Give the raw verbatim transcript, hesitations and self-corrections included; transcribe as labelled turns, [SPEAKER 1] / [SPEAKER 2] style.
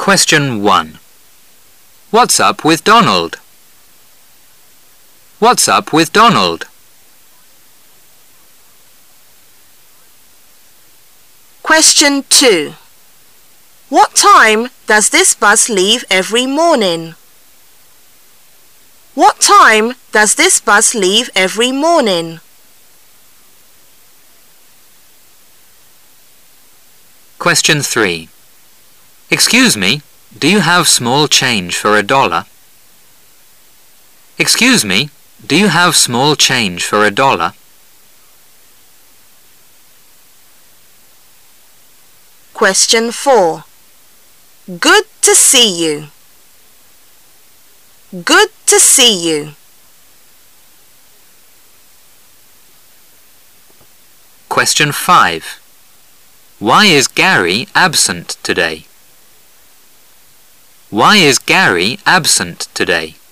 [SPEAKER 1] Question one. What's up with Donald? What's up with Donald?
[SPEAKER 2] Question two. What time does this bus leave every morning? What time does this bus leave every morning?
[SPEAKER 1] Question three. Excuse me, do you have small change for a dollar? Excuse me, do you have small change for a dollar?
[SPEAKER 2] Question four. Good to see you. Good to see you.
[SPEAKER 1] Question five. Why is Gary absent today? Why is Gary absent today?